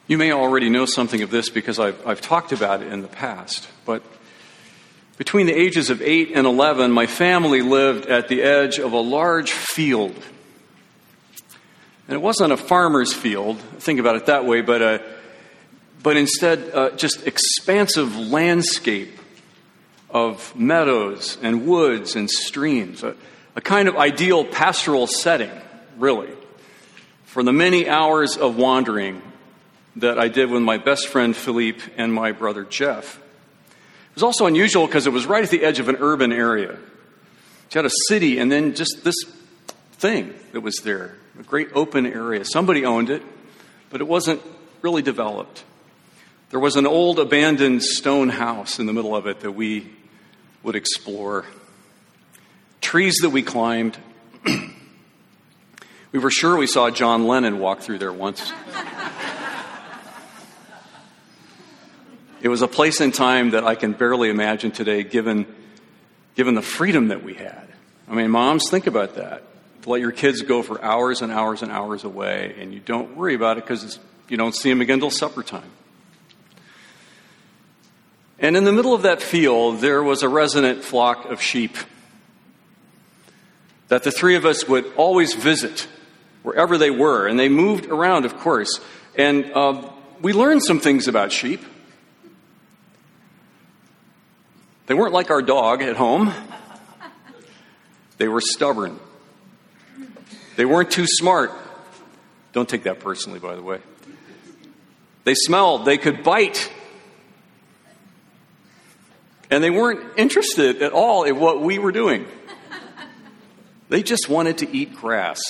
You may already know something of this because I've talked about it in the past, but between the ages of 8 and 11, my family lived at the edge of a large field. And it wasn't a farmer's field, think about it that way, but instead just expansive landscape of meadows and woods and streams, a kind of ideal pastoral setting, really, for the many hours of wandering that I did with my best friend Philippe and my brother Jeff. It was also unusual because it was right at the edge of an urban area. You had a city and then just this thing that was there, a great open area. Somebody owned it, but it wasn't really developed. There was an old abandoned stone house in the middle of it that we would explore. Trees that we climbed. We were sure we saw John Lennon walk through there once. It was a place and time that I can barely imagine today, given the freedom that we had. I mean, moms, think about that. To let your kids go for hours and hours and hours away, and you don't worry about it because you don't see them again till supper time. And in the middle of that field, there was a resident flock of sheep that the three of us would always visit wherever they were. And they moved around, of course. And we learned some things about sheep. They weren't like our dog at home. They were stubborn. They weren't too smart. Don't take that personally, by the way. They smelled. They could bite. And they weren't interested at all in what we were doing. They just wanted to eat grass.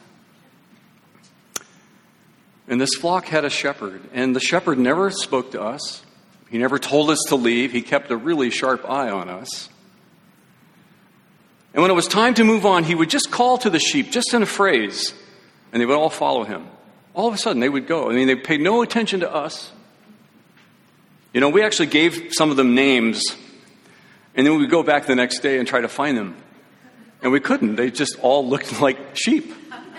And this flock had a shepherd. And the shepherd never spoke to us. He never told us to leave. He kept a really sharp eye on us. And when it was time to move on, he would just call to the sheep, just in a phrase, and they would all follow him. All of a sudden, they would go. I mean, they paid no attention to us. You know, we actually gave some of them names, and then we would go back the next day and try to find them. And we couldn't. They just all looked like sheep.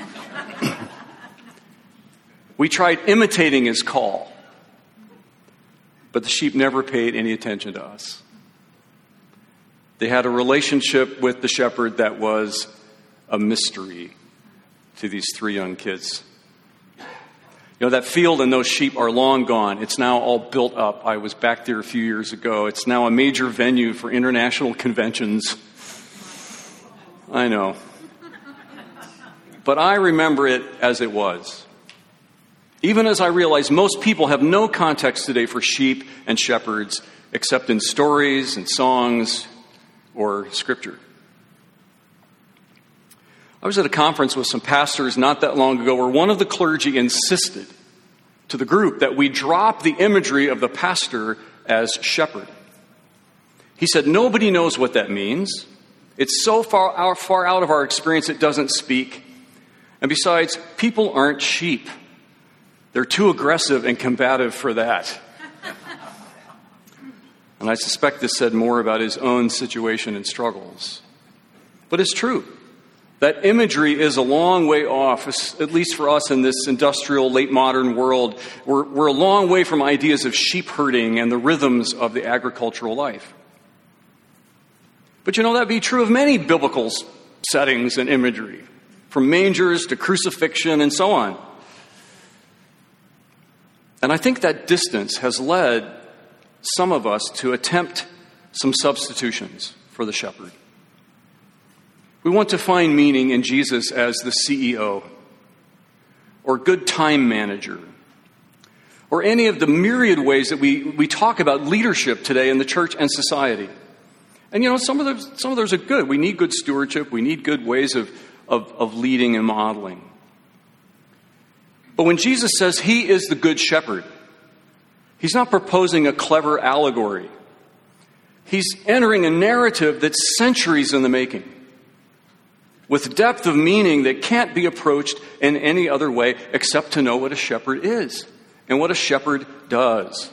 We tried imitating his call. But the sheep never paid any attention to us. They had a relationship with the shepherd that was a mystery to these three young kids. You know, that field and those sheep are long gone. It's now all built up. I was back there a few years ago. It's now a major venue for international conventions. I know. But I remember it as it was. Even as I realize most people have no context today for sheep and shepherds except in stories and songs or scripture. I was at a conference with some pastors not that long ago where one of the clergy insisted to the group that we drop the imagery of the pastor as shepherd. He said, nobody knows what that means. It's so far out of our experience it doesn't speak. And besides, people aren't sheep. They're too aggressive and combative for that. And I suspect this said more about his own situation and struggles. But it's true. That imagery is a long way off, at least for us in this industrial, late modern world. We're a long way from ideas of sheep herding and the rhythms of the agricultural life. But you know, that'd be true of many biblical settings and imagery, from mangers to crucifixion and so on. And I think that distance has led some of us to attempt some substitutions for the shepherd. We want to find meaning in Jesus as the CEO or good time manager or any of the myriad ways that we talk about leadership today in the church and society. And you know, some of those are good. We need good stewardship. We need good ways of leading and modeling. But when Jesus says he is the good shepherd, he's not proposing a clever allegory. He's entering a narrative that's centuries in the making, with depth of meaning that can't be approached in any other way except to know what a shepherd is and what a shepherd does.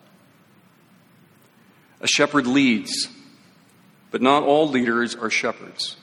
A shepherd leads, but not all leaders are shepherds.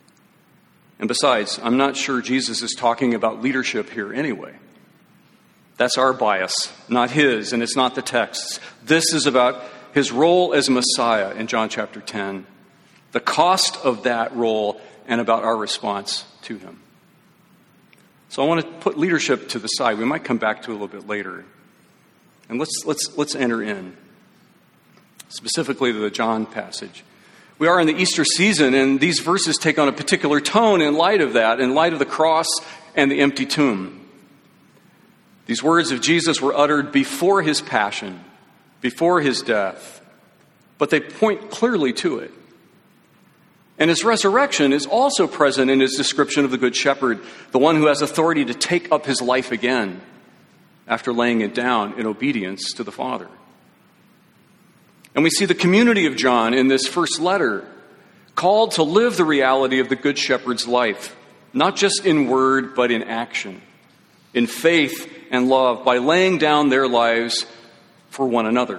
And besides, I'm not sure Jesus is talking about leadership here anyway. That's our bias, not his, and it's not the text's. This is about his role as Messiah in John chapter 10, the cost of that role, and about our response to him. So I want to put leadership to the side. We might come back to it a little bit later. And let's enter in, specifically to the John passage. We are in the Easter season, and these verses take on a particular tone in light of that, in light of the cross and the empty tomb. These words of Jesus were uttered before his passion, before his death, but they point clearly to it. And his resurrection is also present in his description of the Good Shepherd, the one who has authority to take up his life again after laying it down in obedience to the Father. And we see the community of John in this first letter called to live the reality of the Good Shepherd's life, not just in word, but in action, in faith and love, by laying down their lives for one another.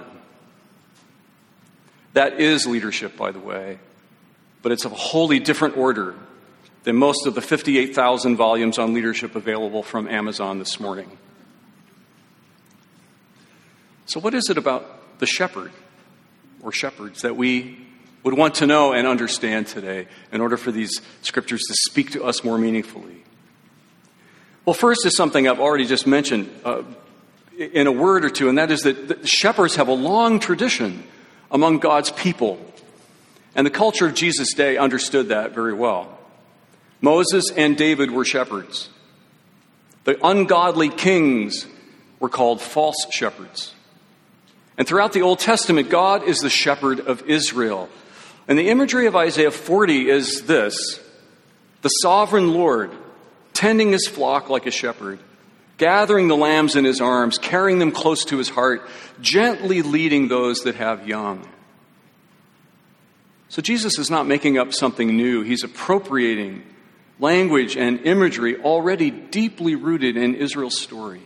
That is leadership, by the way, but it's of a wholly different order than most of the 58,000 volumes on leadership available from Amazon this morning. So what is it about the shepherd or shepherds that we would want to know and understand today in order for these scriptures to speak to us more meaningfully? Well, first is something I've already just mentioned in a word or two, and that is that the shepherds have a long tradition among God's people. And the culture of Jesus' day understood that very well. Moses and David were shepherds. The ungodly kings were called false shepherds. And throughout the Old Testament, God is the shepherd of Israel. And the imagery of Isaiah 40 is this: the sovereign Lord tending his flock like a shepherd, gathering the lambs in his arms, carrying them close to his heart, gently leading those that have young. So Jesus is not making up something new. He's appropriating language and imagery already deeply rooted in Israel's story.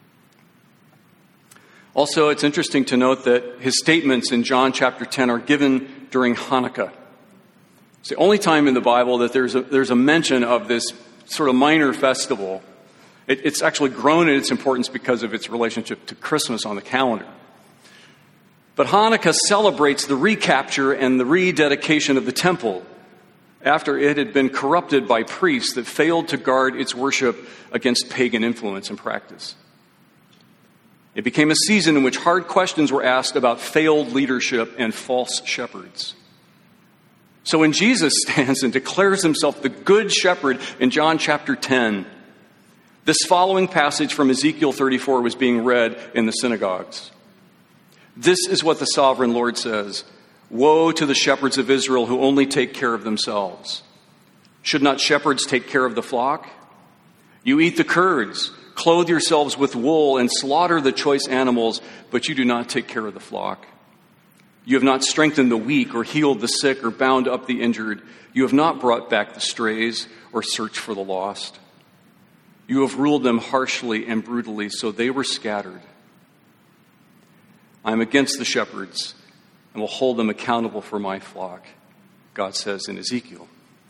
Also, it's interesting to note that his statements in John chapter 10 are given during Hanukkah. It's the only time in the Bible that there's a mention of this sort of minor festival. It's actually grown in its importance because of its relationship to Christmas on the calendar. But Hanukkah celebrates the recapture and the rededication of the temple after it had been corrupted by priests that failed to guard its worship against pagan influence and practice. It became a season in which hard questions were asked about failed leadership and false shepherds. So when Jesus stands and declares himself the Good Shepherd in John chapter 10, this following passage from Ezekiel 34 was being read in the synagogues. This is what the sovereign Lord says: "Woe to the shepherds of Israel who only take care of themselves. Should not shepherds take care of the flock? You eat the curds, clothe yourselves with wool, and slaughter the choice animals, but you do not take care of the flock. You have not strengthened the weak or healed the sick or bound up the injured. You have not brought back the strays or searched for the lost. You have ruled them harshly and brutally, so they were scattered. I am against the shepherds and will hold them accountable for my flock," God says in Ezekiel.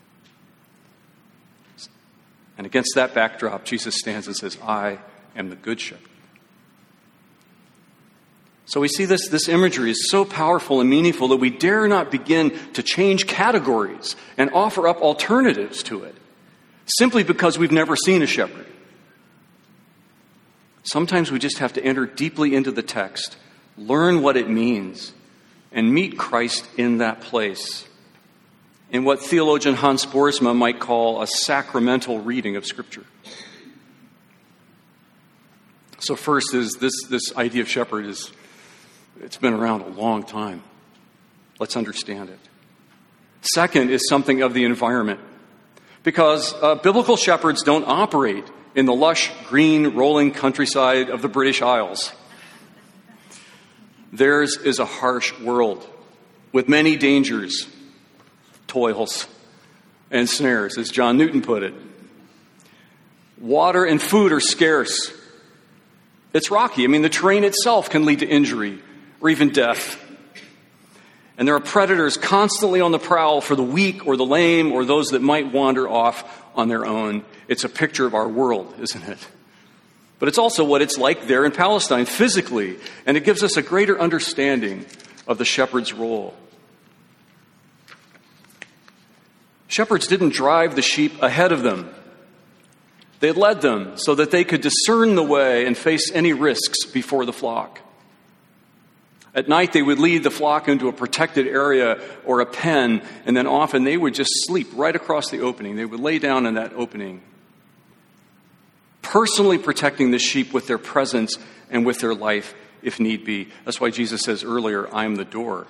And against that backdrop, Jesus stands and says, "I am the Good Shepherd." So we see this imagery is so powerful and meaningful that we dare not begin to change categories and offer up alternatives to it, simply because we've never seen a shepherd. Sometimes we just have to enter deeply into the text, learn what it means, and meet Christ in that place, in what theologian Hans Boersma might call a sacramental reading of Scripture. So first is this idea of shepherd it's been around a long time. Let's understand it. Second is something of the environment, because biblical shepherds don't operate in the lush, green, rolling countryside of the British Isles. Theirs is a harsh world with many dangers, toils, and snares, as John Newton put it. Water and food are scarce. It's rocky. The terrain itself can lead to injury or even death. And there are predators constantly on the prowl for the weak or the lame or those that might wander off on their own. It's a picture of our world, isn't it? But it's also what it's like there in Palestine physically, and it gives us a greater understanding of the shepherd's role. Shepherds didn't drive the sheep ahead of them. They led them so that they could discern the way and face any risks before the flock. At night, they would lead the flock into a protected area or a pen, and then often they would just sleep right across the opening. They would lay down in that opening, personally protecting the sheep with their presence and with their life if need be. That's why Jesus says earlier, "I am the door."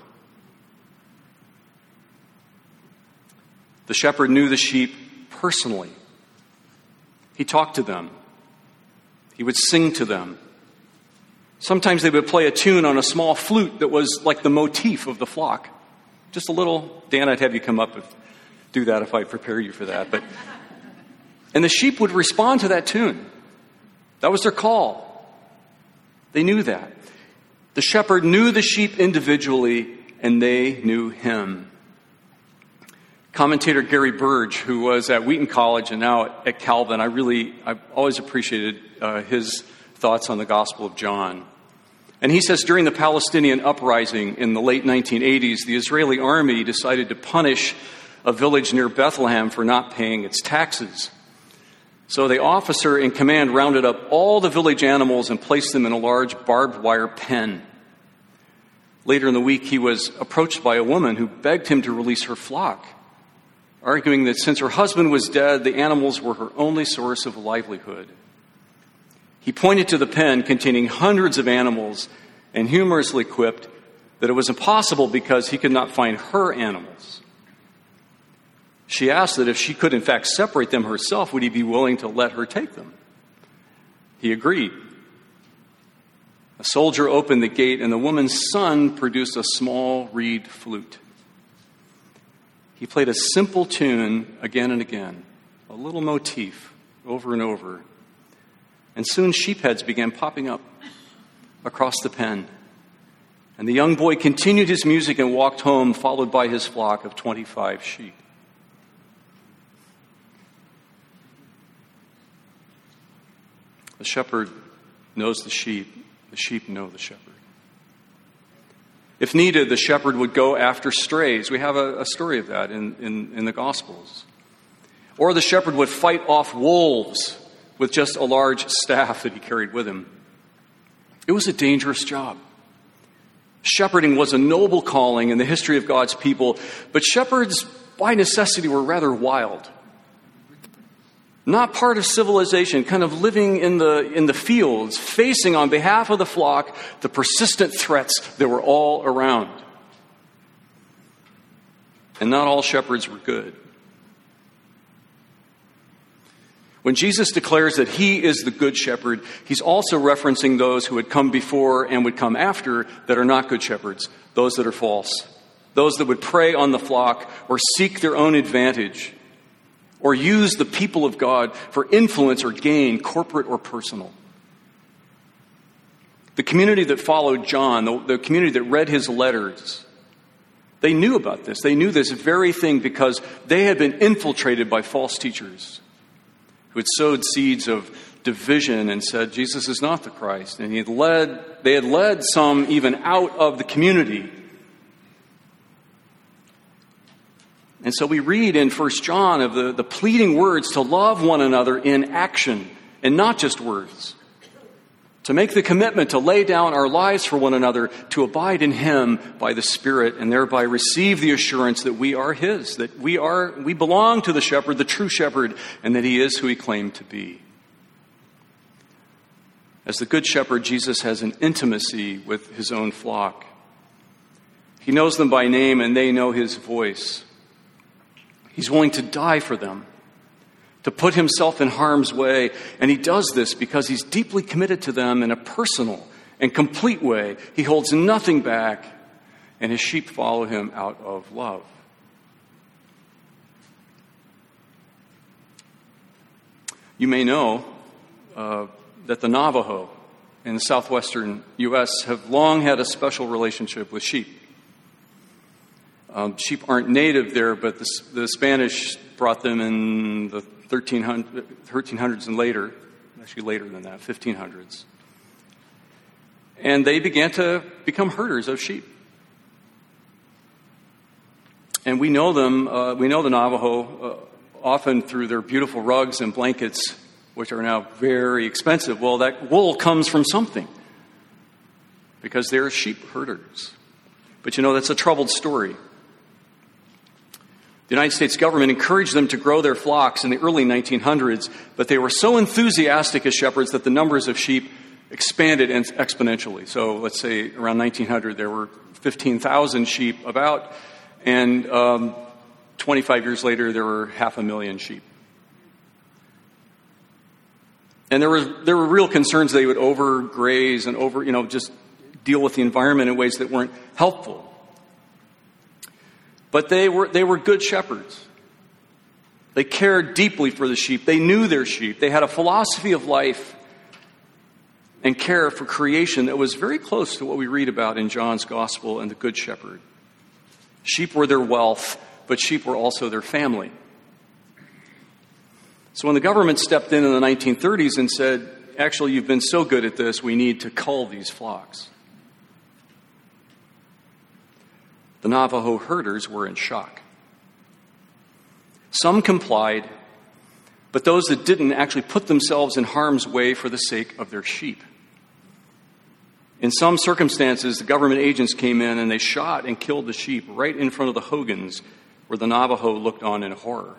The shepherd knew the sheep personally. He talked to them. He would sing to them. Sometimes they would play a tune on a small flute that was like the motif of the flock. Just a little, Dan, I'd have you come up and do that if I prepare you for that. And the sheep would respond to that tune. That was their call. They knew that. The shepherd knew the sheep individually, and they knew him. Commentator Gary Burge, who was at Wheaton College and now at Calvin, I've always appreciated his thoughts on the Gospel of John. And he says during the Palestinian uprising in the late 1980s, the Israeli army decided to punish a village near Bethlehem for not paying its taxes. So the officer in command rounded up all the village animals and placed them in a large barbed wire pen. Later in the week, he was approached by a woman who begged him to release her flock, arguing that since her husband was dead, the animals were her only source of livelihood. He pointed to the pen containing hundreds of animals and humorously quipped that it was impossible because he could not find her animals. She asked that if she could in fact separate them herself, would he be willing to let her take them? He agreed. A soldier opened the gate and the woman's son produced a small reed flute. He played a simple tune again and again, a little motif over and over. And soon sheepheads began popping up across the pen. And the young boy continued his music and walked home, followed by his flock of 25 sheep. The shepherd knows the sheep know the shepherd. If needed, the shepherd would go after strays. We have a story of that in the Gospels. Or the shepherd would fight off wolves with just a large staff that he carried with him. It was a dangerous job. Shepherding was a noble calling in the history of God's people, but shepherds, by necessity, were rather wild. Not part of civilization, kind of living in the fields, facing on behalf of the flock the persistent threats that were all around. And not all shepherds were good. When Jesus declares that he is the good shepherd, he's also referencing those who would come before and would come after that are not good shepherds, those that are false, those that would prey on the flock or seek their own advantage or use the people of God for influence or gain, corporate or personal. The community that followed John, the community that read his letters, they knew about this. They knew this very thing because they had been infiltrated by false teachers who had sowed seeds of division and said Jesus is not the Christ. And they had led some even out of the community. And so we read in 1 John of the pleading words to love one another in action and not just words. To make the commitment to lay down our lives for one another, to abide in him by the Spirit, and thereby receive the assurance that we are his, that we belong to the shepherd, the true shepherd, and that he is who he claimed to be. As the good shepherd, Jesus has an intimacy with his own flock. He knows them by name and they know his voice. He's willing to die for them, to put himself in harm's way. And he does this because he's deeply committed to them in a personal and complete way. He holds nothing back, and his sheep follow him out of love. You may know that the Navajo in the southwestern U.S. have long had a special relationship with sheep. Sheep aren't native there, but the Spanish brought them in the 1300s and later. actually later than that, 1500s. And they began to become herders of sheep. And we know them, we know the Navajo often through their beautiful rugs and blankets, which are now very expensive. Well, that wool comes from something because they're sheep herders. But that's a troubled story. The United States government encouraged them to grow their flocks in the early 1900s, but they were so enthusiastic as shepherds that the numbers of sheep expanded exponentially. So let's say around 1900 there were 15,000 sheep about, and 25 years later there were 500,000 sheep. And there were real concerns they would overgraze and just deal with the environment in ways that weren't helpful. But they were good shepherds. They cared deeply for the sheep. They knew their sheep. They had a philosophy of life and care for creation that was very close to what we read about in John's Gospel and the Good Shepherd. Sheep were their wealth, but sheep were also their family. So when the government stepped in the 1930s and said, actually, you've been so good at this, we need to cull these flocks, the Navajo herders were in shock. Some complied, but those that didn't actually put themselves in harm's way for the sake of their sheep. In some circumstances, the government agents came in and they shot and killed the sheep right in front of the hogans, where the Navajo looked on in horror.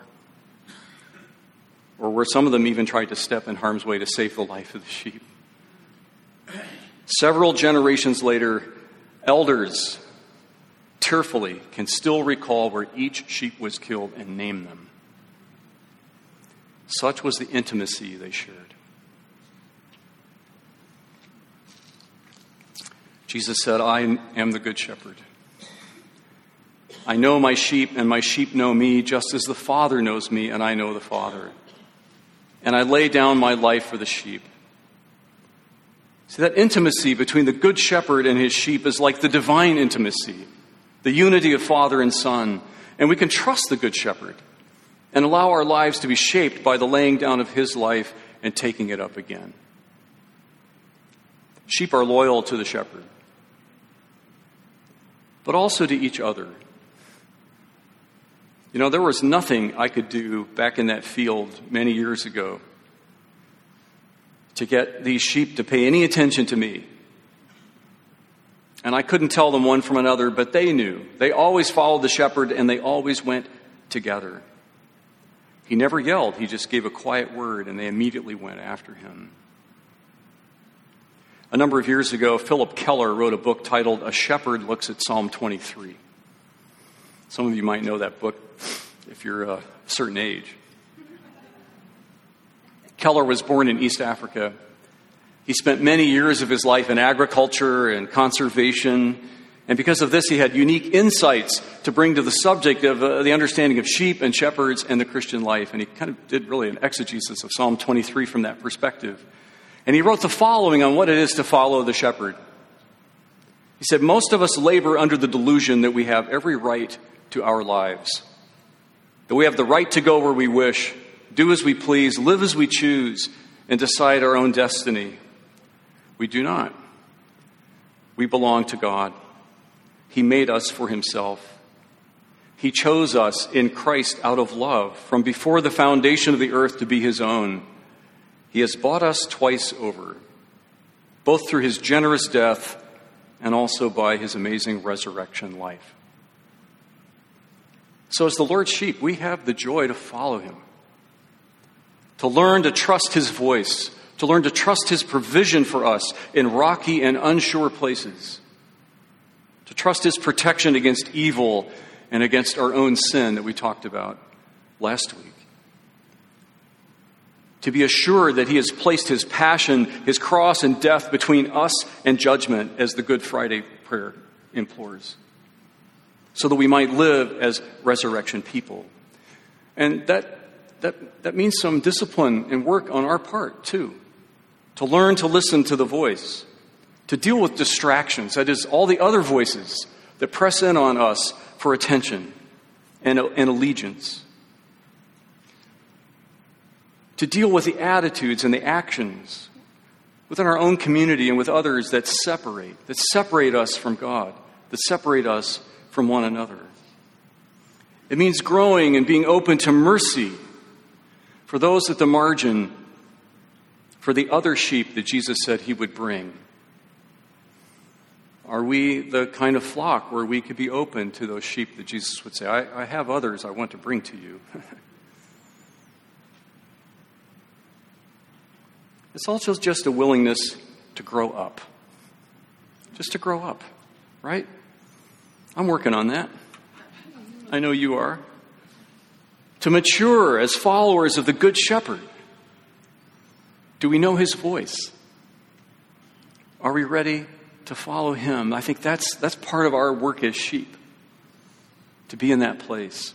Or where some of them even tried to step in harm's way to save the life of the sheep. Several generations later, elders tearfully can still recall where each sheep was killed and name them. Such was the intimacy they shared. Jesus said, I am the good shepherd. I know my sheep, and my sheep know me, just as the Father knows me, and I know the Father. And I lay down my life for the sheep. See, that intimacy between the good shepherd and his sheep is like the divine intimacy, the unity of Father and Son. And we can trust the good shepherd and allow our lives to be shaped by the laying down of his life and taking it up again. Sheep are loyal to the shepherd, but also to each other. There was nothing I could do back in that field many years ago to get these sheep to pay any attention to me. And I couldn't tell them one from another, but they knew. They always followed the shepherd, and they always went together. He never yelled. He just gave a quiet word, and they immediately went after him. A number of years ago, Philip Keller wrote a book titled A Shepherd Looks at Psalm 23. Some of you might know that book if you're a certain age. Keller was born in East Africa. He spent many years of his life in agriculture and conservation, and because of this, he had unique insights to bring to the subject of the understanding of sheep and shepherds and the Christian life, and he kind of did really an exegesis of Psalm 23 from that perspective. And he wrote the following on what it is to follow the shepherd. He said, most of us labor under the delusion that we have every right to our lives, that we have the right to go where we wish, do as we please, live as we choose, and decide our own destiny. We do not. We belong to God. He made us for himself. He chose us in Christ out of love from before the foundation of the earth to be his own. He has bought us twice over, both through his generous death and also by his amazing resurrection life. So as the Lord's sheep, we have the joy to follow him, to learn to trust his voice, to learn to trust his provision for us in rocky and unsure places, to trust his protection against evil and against our own sin that we talked about last week, to be assured that he has placed his passion, his cross and death between us and judgment, as the Good Friday prayer implores, so that we might live as resurrection people. And that means some discipline and work on our part, too. To learn to listen to the voice, to deal with distractions, that is, all the other voices that press in on us for attention and allegiance. to deal with the attitudes and the actions within our own community and with others that separate us from God, that separate us from one another. It means growing and being open to mercy for those at the margin, for the other sheep that Jesus said he would bring. Are we the kind of flock where we could be open to those sheep that Jesus would say, I have others I want to bring to you? It's also just a willingness to grow up. Just to grow up, right? I'm working on that. I know you are. To mature as followers of the Good Shepherd. Do we know his voice? Are we ready to follow him? I think that's part of our work as sheep, to be in that place.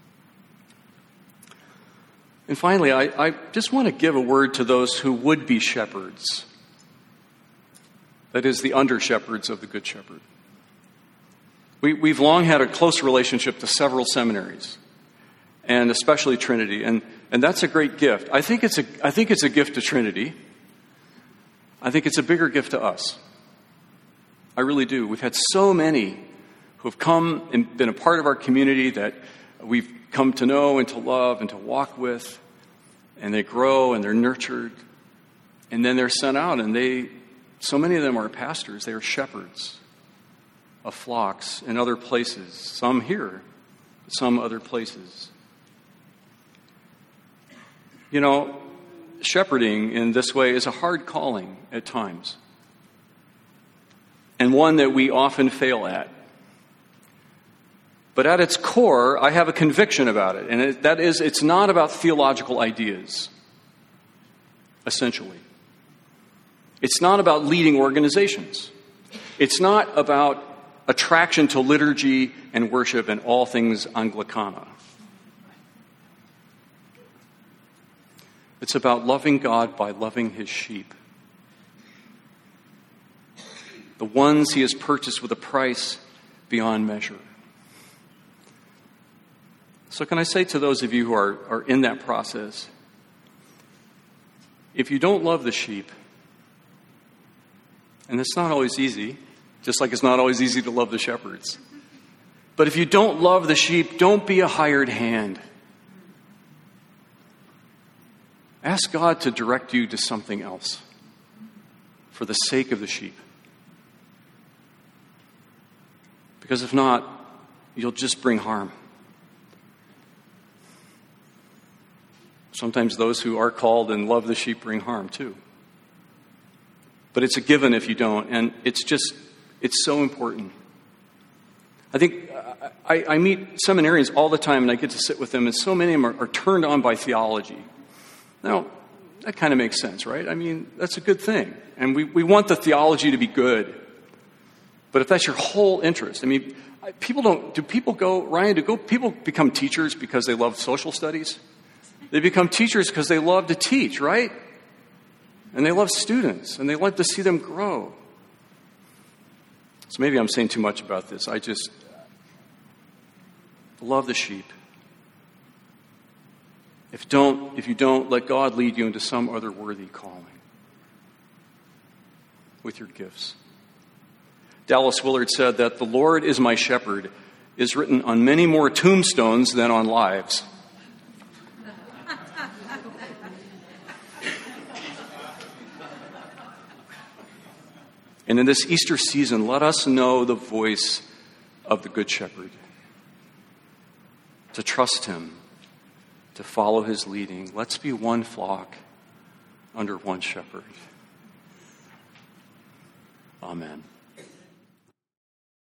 And finally, I just want to give a word to those who would be shepherds. That is, the under-shepherds of the Good Shepherd. We've long had a close relationship to several seminaries, and especially Trinity, and that's a great gift. I think it's a gift to Trinity. I think it's a bigger gift to us. I really do. We've had so many who have come and been a part of our community that we've come to know and to love and to walk with, and they grow and they're nurtured, and then they're sent out, and so many of them are pastors. They are shepherds of flocks in other places, some here, some other places. You know, shepherding in this way is a hard calling at times, and one that we often fail at. But at its core, I have a conviction about it, and that is, it's not about theological ideas, essentially. It's not about leading organizations. It's not about attraction to liturgy and worship and all things Anglicana. It's about loving God by loving his sheep. The ones he has purchased with a price beyond measure. So can I say to those of you who are in that process, if you don't love the sheep, and it's not always easy, just like it's not always easy to love the shepherds, but if you don't love the sheep, don't be a hired hand. Ask God to direct you to something else for the sake of the sheep. Because if not, you'll just bring harm. Sometimes those who are called and love the sheep bring harm too. But it's a given if you don't, and it's so important. I think I meet seminarians all the time, and I get to sit with them, and so many of them are turned on by theology. Now, that kind of makes sense, right? I mean, that's a good thing. And we want the theology to be good. But if that's your whole interest, I mean, people become teachers because they love social studies? They become teachers because they love to teach, right? And they love students, and they like to see them grow. So maybe I'm saying too much about this. I just love the sheep. If you don't, let God lead you into some other worthy calling with your gifts. Dallas Willard said that the Lord is my shepherd is written on many more tombstones than on lives. And in this Easter season, let us know the voice of the Good Shepherd, to trust him, to follow his leading. Let's be one flock under one shepherd. Amen.